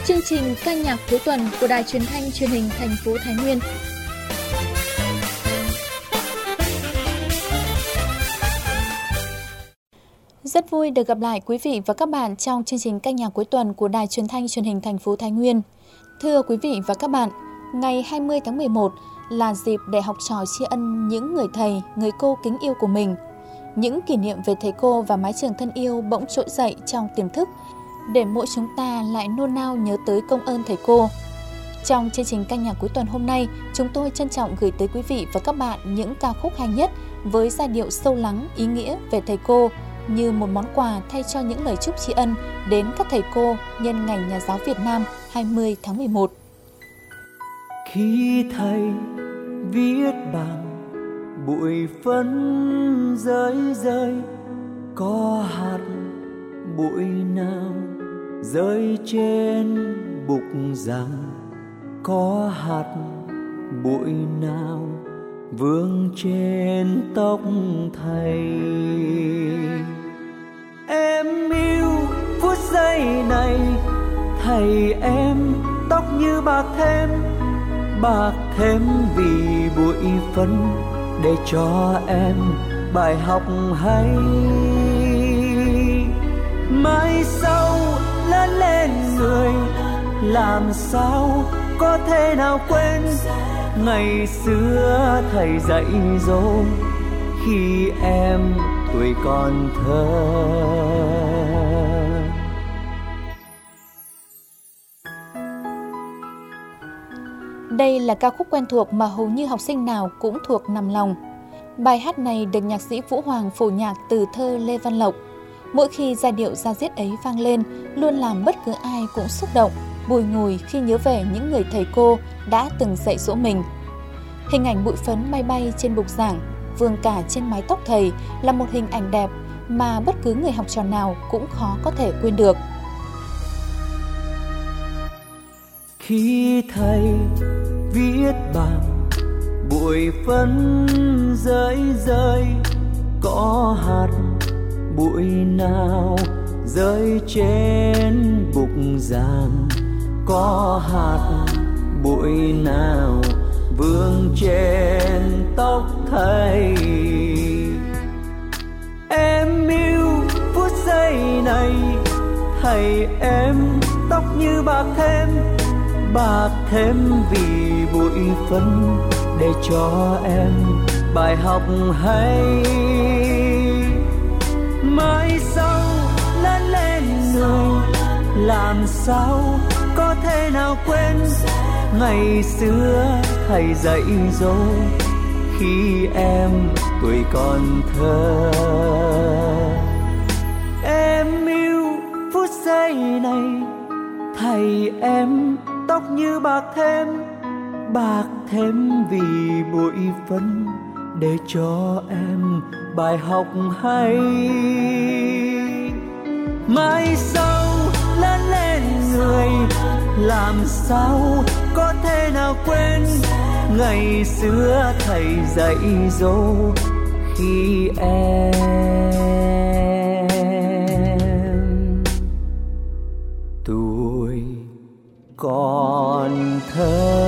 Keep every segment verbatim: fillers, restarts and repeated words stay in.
Chương trình ca nhạc cuối tuần của Đài Truyền thanh Truyền hình thành phố Thái Nguyên. Rất vui được gặp lại quý vị và các bạn trong chương trình ca nhạc cuối tuần của Đài Truyền thanh Truyền hình thành phố Thái Nguyên. Thưa quý vị và các bạn, ngày hai mươi tháng mười một là dịp để học trò tri ân những người thầy, người cô kính yêu của mình. Những kỷ niệm về thầy cô và mái trường thân yêu bỗng trỗi dậy trong tiềm thức, để mỗi chúng ta lại nôn nao nhớ tới công ơn thầy cô. Trong chương trình ca nhạc cuối tuần hôm nay, chúng tôi trân trọng gửi tới quý vị và các bạn những ca khúc hay nhất với giai điệu sâu lắng, ý nghĩa về thầy cô, như một món quà thay cho những lời chúc tri ân đến các thầy cô nhân ngày Nhà giáo Việt Nam hai mươi tháng mười một. Khi thầy viết bằng bụi phấn rơi rơi, có hạt bụi nào rơi trên bục giảng, có hạt bụi nào vương trên tóc thầy. Em yêu phút giây này, thầy em tóc như bạc thêm, bạc thêm vì bụi phấn, để cho em bài học hay. Mai sau lớn lên người, làm sao có thể nào quên ngày xưa thầy dạy dỗ khi em tuổi còn thơ. Đây là ca khúc quen thuộc mà hầu như học sinh nào cũng thuộc nằm lòng. Bài hát này được nhạc sĩ Vũ Hoàng phổ nhạc từ thơ Lê Văn Lộc. Mỗi khi giai điệu da diết ấy vang lên, luôn làm bất cứ ai cũng xúc động, bùi ngùi khi nhớ về những người thầy cô đã từng dạy dỗ mình. Hình ảnh bụi phấn bay bay trên bục giảng, vương cả trên mái tóc thầy là một hình ảnh đẹp mà bất cứ người học trò nào cũng khó có thể quên được. Khi thầy viết bằng bụi phấn rơi rơi, có hạt bụi nào rơi trên bục giảng, có hạt bụi nào vương trên tóc thầy. Em yêu phút giây này, thầy em tóc như bạc thêm, bạc thêm vì bụi phấn, để cho em bài học hay. Mai sau lớn lên người, làm sao có thể nào quên ngày xưa thầy dạy dỗ khi em tuổi còn thơ. Em yêu phút giây này, thầy em tóc như bạc thêm, bạc thêm vì bụi phấn, để cho em bài học hay. Mai sau lớn lên người, làm sao có thể nào quên ngày xưa thầy dạy dỗ khi em tuổi còn thơ.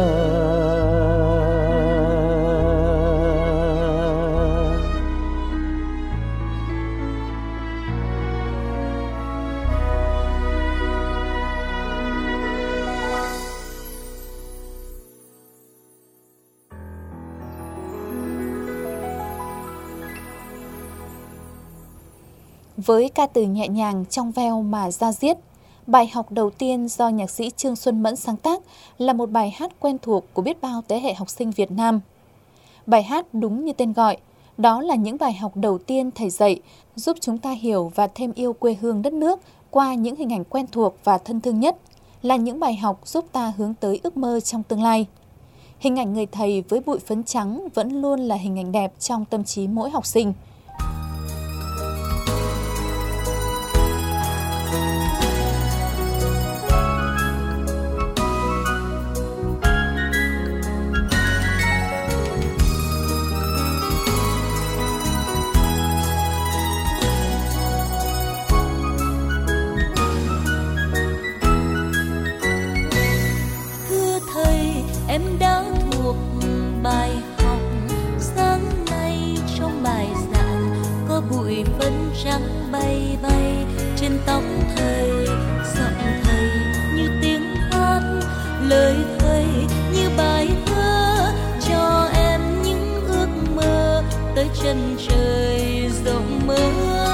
Với ca từ nhẹ nhàng, trong veo mà da diết, bài học đầu tiên do nhạc sĩ Trương Xuân Mẫn sáng tác là một bài hát quen thuộc của biết bao thế hệ học sinh Việt Nam. Bài hát đúng như tên gọi, đó là những bài học đầu tiên thầy dạy, giúp chúng ta hiểu và thêm yêu quê hương đất nước qua những hình ảnh quen thuộc và thân thương nhất, là những bài học giúp ta hướng tới ước mơ trong tương lai. Hình ảnh người thầy với bụi phấn trắng vẫn luôn là hình ảnh đẹp trong tâm trí mỗi học sinh. chân trời rộng mở.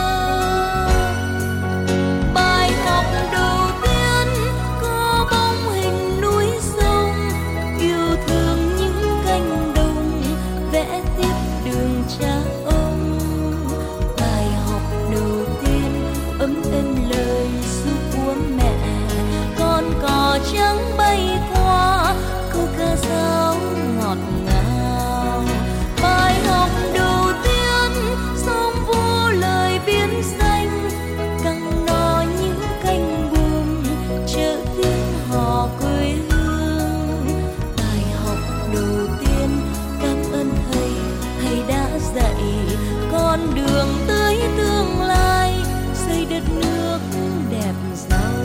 Bài học đầu tiên có bóng hình núi sông, yêu thương những cánh đồng, vẽ tiếp đường cha ông. Bài học đầu tiên ấm êm lời ru của mẹ, con cò trắng bay qua câu ca dao ngọt ngào. Bài học đầu tiên sông vô lời biến xanh, căng no những cánh buồm chợ tiếng hò quê hương. Bài học đầu tiên cảm ơn thầy, thầy đã dạy con đường tới tương lai, xây đất nước đẹp giàu.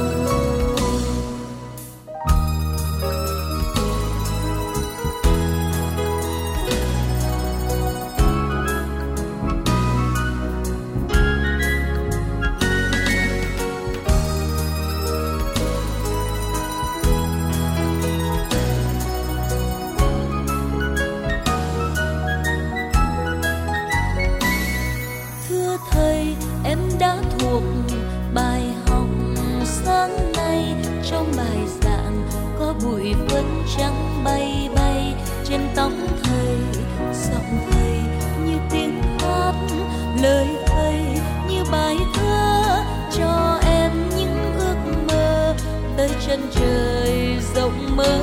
Thưa thầy, em đã thuộc bài học sáng nay. Trong bài giảng có bụi phấn trắng bay bay trên tóc thầy, giọng thầy như tiếng hát, lời thầy như bài thơ cho em những ước mơ tới chân trời rộng mở.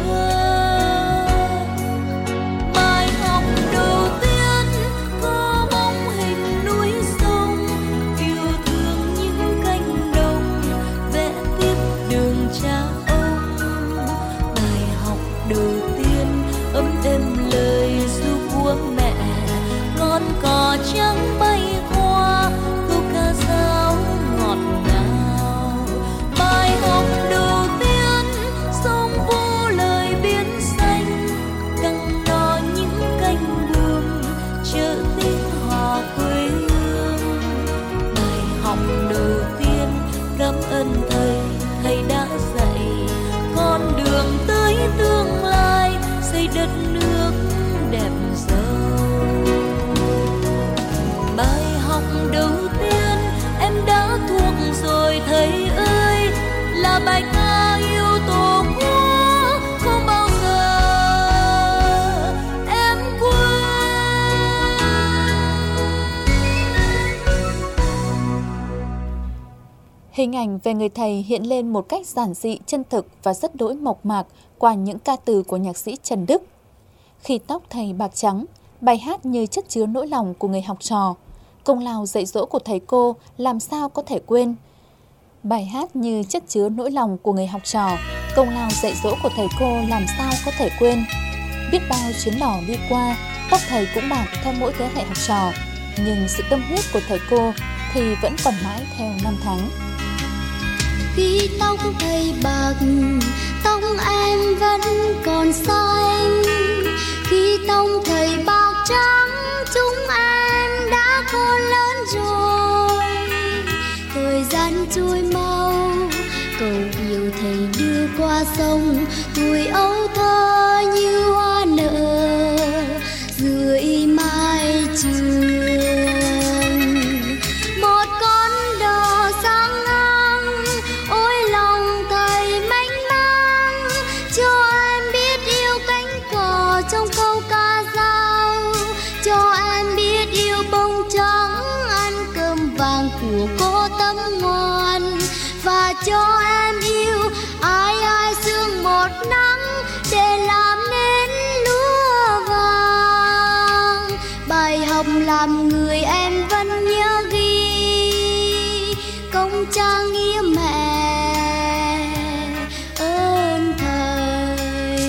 Bài học đầu tiên có bóng hình núi sông, yêu thương những cánh đồng, vẽ tiếp đường cha ông. Bài học đầu tiên ấm êm lời ru của mẹ, con cò trắng bay qua câu ca dao ngọt ngào. Bài học đầu tiên sông vô lời biến xanh, căng no những cánh buồm chợ tiếng hò quê hương. Bài học đầu tiên cảm ơn thầy, thầy đã dạy con đường tới tương lai, xây đất nước đẹp giàu. Bài học đầu tiên em đã thuộc rồi thầy ơi, là bài ca yêu tổ quốc không bao giờ em quên. Hình ảnh về người thầy hiện lên một cách giản dị, chân thực và rất đỗi mộc mạc qua những ca từ của nhạc sĩ Trần Đức. Khi tóc thầy bạc trắng, bài hát như chất chứa nỗi lòng của người học trò. Công lao dạy dỗ của thầy cô làm sao có thể quên. Bài hát như chất chứa nỗi lòng của người học trò, công lao dạy dỗ của thầy cô làm sao có thể quên. Biết bao chuyến đò đi qua, tóc thầy cũng bạc theo mỗi thế hệ học trò, nhưng sự tâm huyết của thầy cô thì vẫn còn mãi theo năm tháng. Khi tóc thầy bạc, tóc em vẫn còn xanh. Khi tóc thầy bạc trắng, chúng em đã khôn lớn rồi. Thời gian trôi mau, cầu yêu thầy đưa qua sông. Tuổi ấu thơ như hoa nở dưới mái trường. Một con đò sáng ngang, ôi lòng thầy mênh mang, cho em biết yêu cánh cò trong câu ca dao, cho em biết yêu bông trắng ăn cơm vàng của cô Tâm Ngoan, và cho em yêu ai ai sương một nắng để làm nên lúa vàng. Bài học làm người em vẫn nhớ ghi, công cha nghĩa mẹ ơn thầy.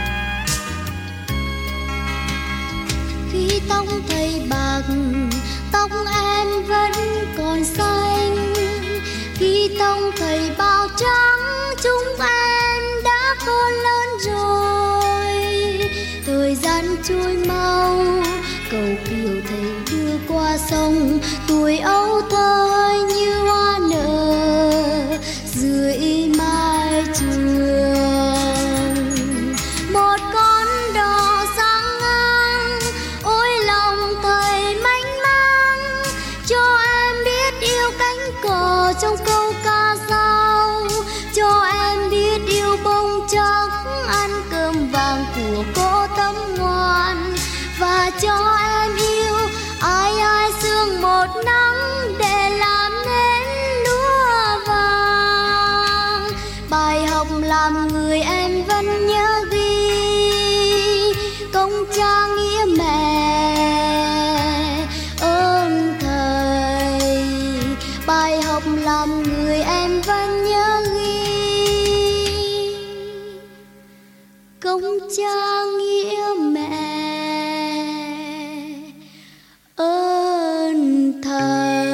Khi tóc thầy bạc, qua sông, tuổi ấu thơ như hoa nở dưới mái trường. Một con đò sáng ngang, ôi lòng thầy mênh mang, cho em biết yêu cánh cò trong câu ca dao, cho em biết yêu bông trắng ăn cơm vàng của cô Tâm Ngoan, và cho em yêu ai ai sương một nắng để làm nên lúa vàng. Bài học làm người em vẫn nhớ ghi, công cha nghĩa mẹ ơn thầy. Bài học làm người em vẫn nhớ ghi, công cha nghĩa mẹ ơn thầy.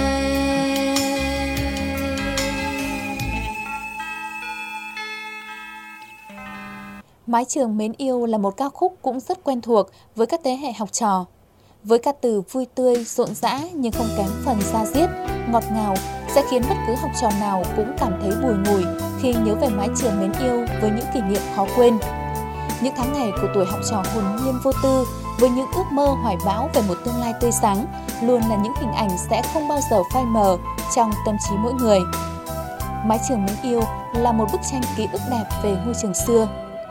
Mái trường mến yêu là một ca khúc cũng rất quen thuộc với các thế hệ học trò. Với ca từ vui tươi, rộn rã nhưng không kém phần da diết, ngọt ngào sẽ khiến bất cứ học trò nào cũng cảm thấy bùi ngùi khi nhớ về mái trường mến yêu với những kỷ niệm khó quên. Những tháng ngày của tuổi học trò hồn nhiên vô tư với những ước mơ hoài bão về một tương lai tươi sáng luôn là những hình ảnh sẽ không bao giờ phai mờ trong tâm trí mỗi người. Mái trường mến yêu là một bức tranh ký ức đẹp về ngôi trường xưa.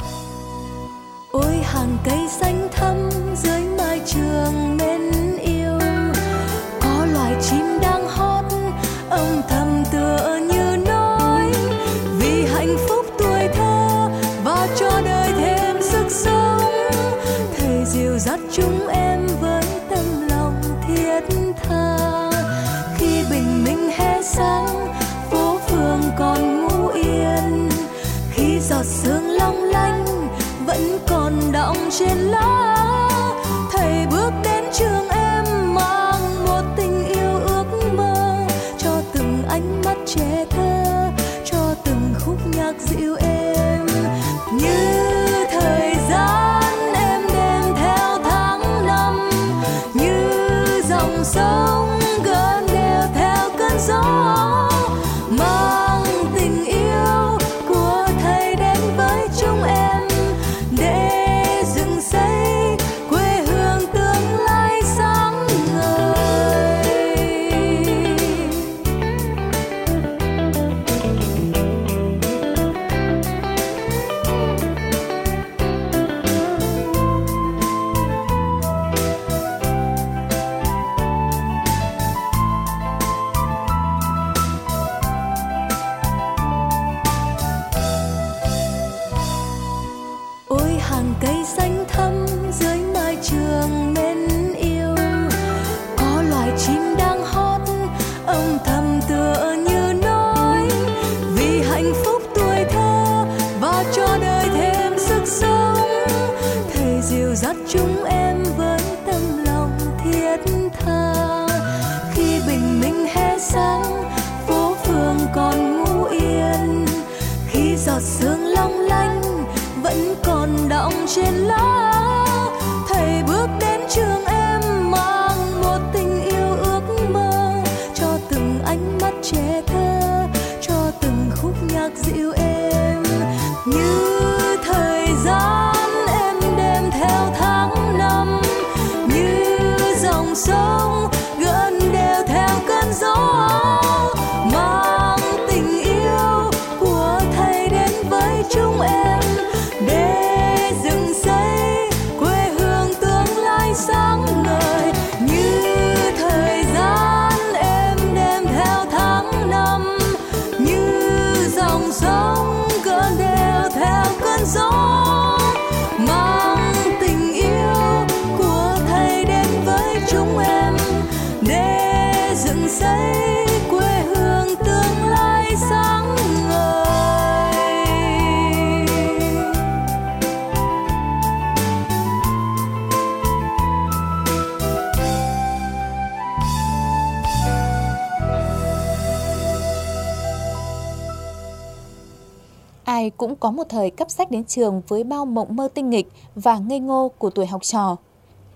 Ôi hàng cây xanh thắm dưới mái trường mến yêu, có loài chim đang hót âm thầm tựa như nói, vì hạnh phúc tuổi thơ và cho đời thêm sức sống. Thầy dìu dắt chúng em với tâm lòng thiết tha, khi bình minh hè sáng phố phường còn ngủ yên, khi giọt sương long lanh vẫn còn đọng trên lá. Thầy bước đến trường em mang một tình yêu ước mơ, cho từng ánh mắt trẻ thơ, cho từng khúc nhạc dịu êm. Như thời gian em đem theo tháng năm, như dòng sông gần đeo theo cơn gió, mang tình yêu của thầy đến với chúng em, để dựng xây quê hương tương lai sáng ngời. Ôi hàng cây xanh thắm dưới mái trường mến yêu, có loài chim đang hót âm thầm tựa như nói, vì hạnh phúc tuổi thơ và cho đời thêm sức sống. Thầy dìu dắt chúng em với tâm lòng thiết tha, khi bình minh hè sáng phố phường còn ngủ yên, khi giọt sương long lanh vẫn còn đọng trên lá. Thầy bước đến trường em mang một tình yêu ước mơ, cho từng ánh mắt trẻ thơ, cho từng khúc nhạc dịu êm. Như thời gian em đem theo tháng năm, như dòng sông gần đeo theo cơn gió, mang tình yêu của thầy đến với chúng em, để dựng xây quê hương tương lai sáng ngời. Như thời gian em đem theo tháng năm, như dòng sông gần đeo theo cơn gió, mang tình yêu của thầy đến với chúng em, để dựng xây quê hương tương lai sáng ngời. Ai cũng có một thời cắp sách đến trường với bao mộng mơ tinh nghịch và ngây ngô của tuổi học trò.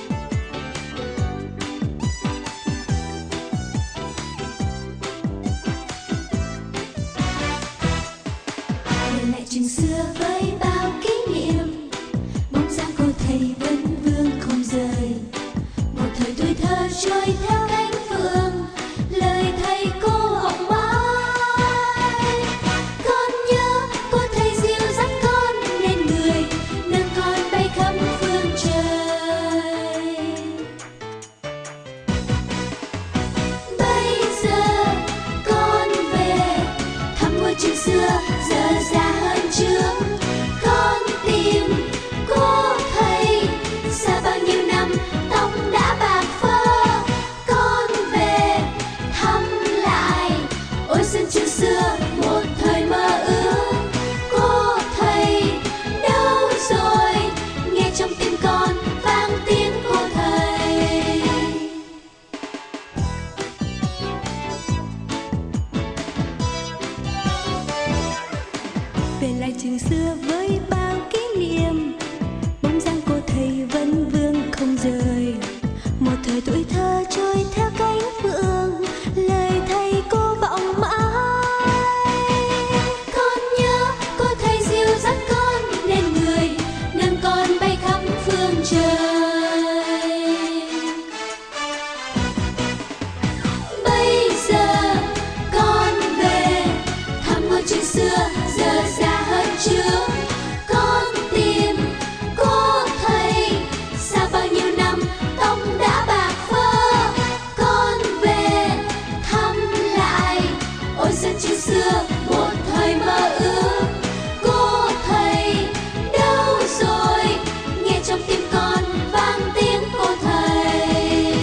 trôi theo cánh phượng, lời thầy cô vọng mãi. Con nhớ cô thầy dìu dắt con nên người, nâng con bay khắp phương trời. Bây giờ con về thăm ngôi trường xưa giờ già hơn trước. Con tìm cô thầy xa bao nhiêu năm tóc đã bạc phơ. Con về thăm lại ôi sân trường xưa một thời mơ ước. Cô thầy đâu rồi, nghe trong tim con vang tiếng cô thầy. Về lại trường xưa với bao kỷ niệm, bóng dáng cô thầy vẫn vương không rời. Một thời tuổi thơ trôi theo cánh phượng, lời thầy cô vọng mãi. Con nhớ cô thầy dìu dắt con nên người, nâng con bay khắp phương trời. Bây giờ con về thăm ngôi trường xưa giờ già hơn trước. Con tìm cô thầy xa bao nhiêu năm tóc đã bạc phơ. Con về thăm lại ôi sân trường xưa một thời mơ ước. Cô thầy đâu rồi, nghe trong tim con vang tiếng cô thầy.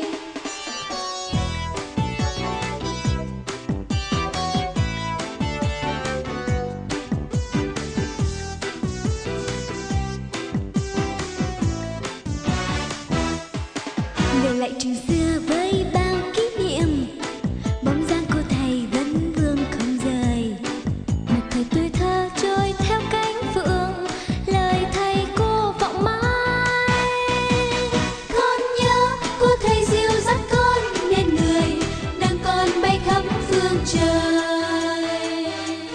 Về lại trường xưa với bao kỷ niệm, bóng dáng cô thầy vẫn vương không rời. Một thời tuổi thơ trôi theo cánh phượng, lời thầy cô vọng mãi. Con nhớ cô thầy dìu dắt con nên người, nâng con bay khắp phương trời.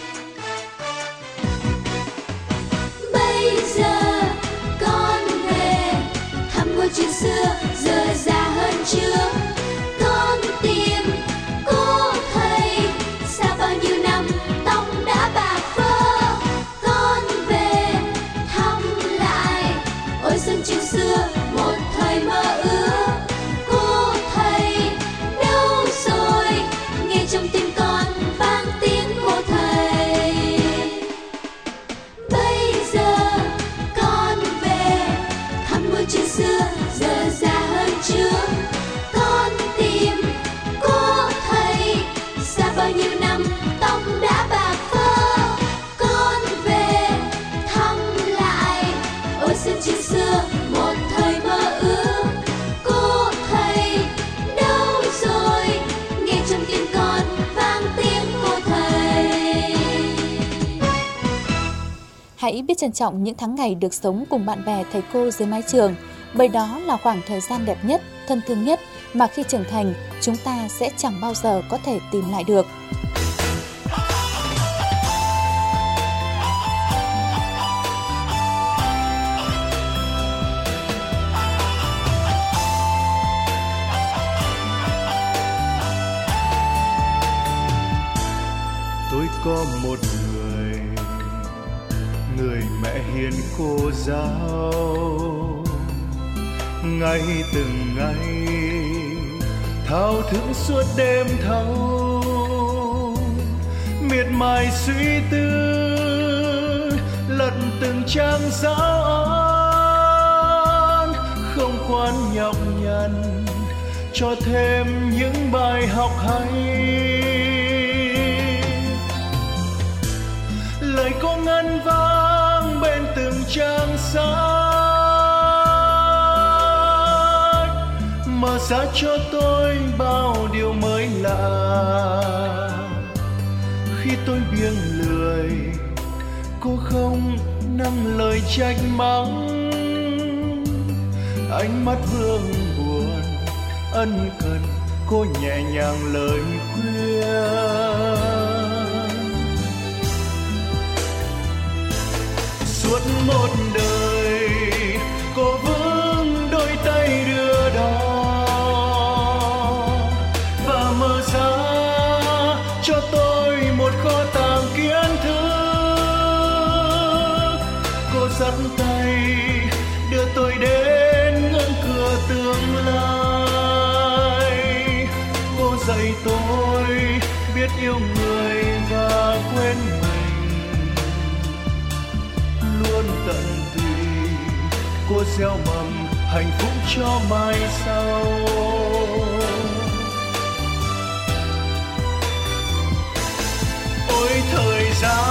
Bây giờ con về thăm ngôi trường xưa giờ già hơn trước. Con tìm cô thầy xa bao nhiêu năm tóc đã bạc phơ. Con về thăm lại ôi sân trường xưa một thời mơ ước. Cô thầy đâu rồi, nghe trong tim con vang tiếng cô thầy. Bây giờ con về thăm ngôi trường xưa giờ già hơn trước. Con tìm cô thầy xa bao nhiêu năm tóc đã bạc phơ. Con về thăm lại ôi sân trường xưa một thời mơ ước. Cô thầy đâu rồi, nghe trong tim con vang tiếng cô thầy. Hãy biết trân trọng những tháng ngày được sống cùng bạn bè thầy cô dưới mái trường, bởi đó là khoảng thời gian đẹp nhất, thân thương nhất mà khi trưởng thành chúng ta sẽ chẳng bao giờ có thể tìm lại được. Tôi có một người, người mẹ hiền cô giáo, ngày từng ngày thao thức suốt đêm thâu, miệt mài suy tư lật từng trang giáo án, không khoan nhọc nhằn cho thêm những bài học hay. Lời cô ngân vang bên từng trang sách, mở ra cho tôi bao điều mới lạ. Khi tôi biếng lười, cô không nặng lời trách mắng, ánh mắt vương buồn ân cần, cô nhẹ nhàng lời khuyên. Suốt một đời cô vững đôi tay đưa đón, tay đưa tôi đến ngưỡng cửa tương lai. Cô dạy tôi biết yêu người và quên mình, luôn tận tụy. Cô gieo mầm hạnh phúc cho mai sau. Ôi thời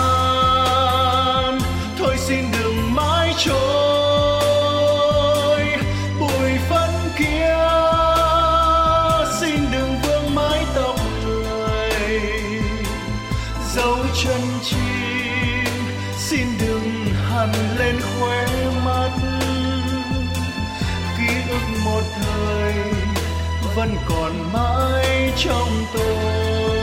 gian, thôi xin đừng mãi trôi. Bụi phấn kia xin đừng vương mái tóc người. Dấu chân chim xin đừng hằn lên khóe mắt. Ký ức một thời vẫn còn mãi trong tôi.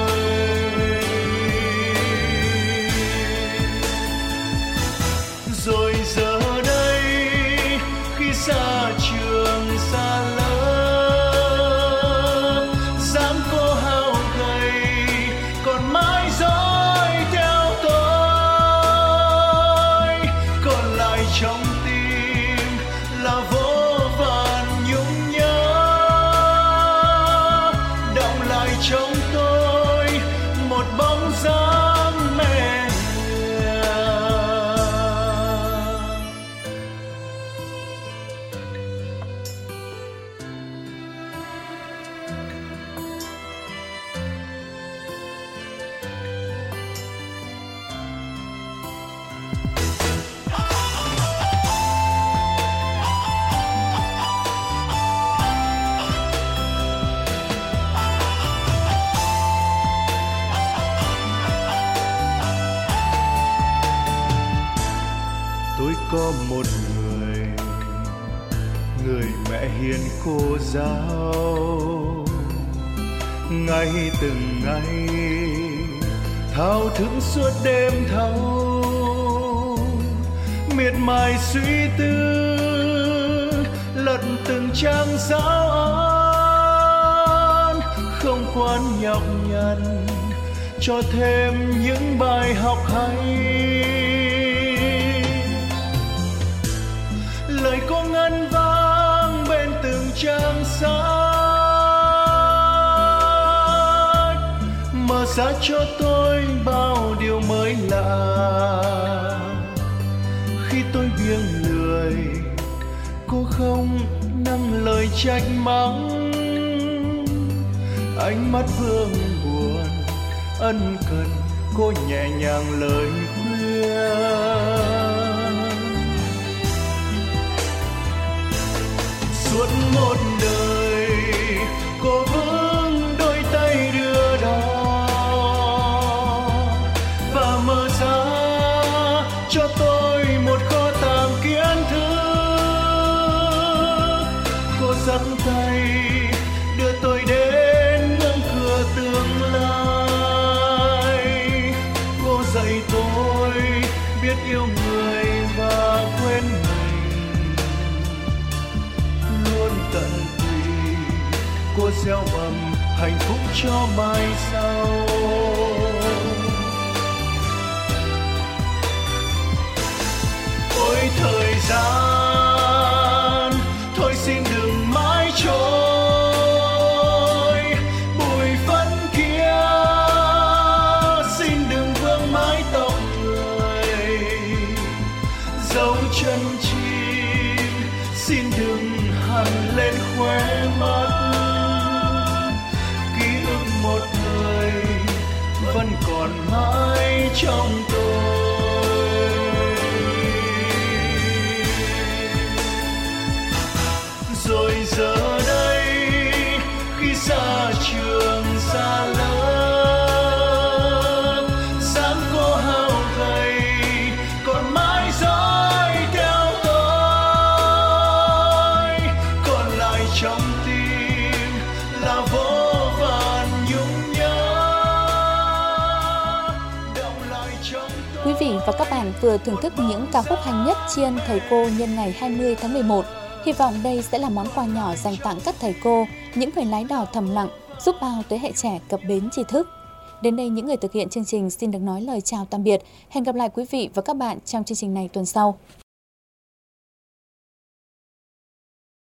Rồi giờ đây khi xa trường xa lớp, dáng cô hao gầy còn mãi dõi theo tôi. Còn lại trong tim là vô vàn nhung nhớ, đọng lại trong tôi một bóng dáng mẹ. Tôi có một người, người mẹ hiền cô giáo. Ngày từng ngày thao thức suốt đêm thâu, miệt mài suy tư lật từng trang giáo án. Không quán nhọc nhằn cho thêm những bài học hay. Lời cô ngân vang bên từng trang sách, mở ra cho tôi bao điều mới lạ. Khi tôi biếng lười, cô không nâng lời trách mắng. Ánh mắt vương buồn ân cần, cô nhẹ nhàng lời khuyên. Suốt một đời cô vững đôi tay đưa đò và mở ra cho tôi một kho tàng kiến thức. Cô dắt tay đưa tôi đến ngưỡng cửa tương lai. Cô dạy tôi biết yêu người và quên mình, tận tụy. Cô gieo mầm hạnh phúc cho mai sau. Ôi thời gian, thôi xin đừng mãi trôi. Bụi phấn kia xin đừng vương mái tóc người. Dấu chân chim xin đừng hằn lên khóe mắt. Ký ức một thời vẫn còn mãi trong tôi. Rồi giờ đây khi xa trường xa lớp, dáng cô hao gầy còn mãi dõi theo tôi. Còn lại trong tim là vô vàn nhung nhớ, đọng lại trong tôi. Quý vị và các bạn vừa thưởng thức những ca khúc hay nhất tri ân thầy cô nhân ngày hai mươi tháng mười một. Hy vọng đây sẽ là món quà nhỏ dành tặng các thầy cô, những người lái đò thầm lặng, giúp bao thế hệ trẻ cập bến tri thức. Đến đây, những người thực hiện chương trình xin được nói lời chào tạm biệt. Hẹn gặp lại quý vị và các bạn trong chương trình này tuần sau.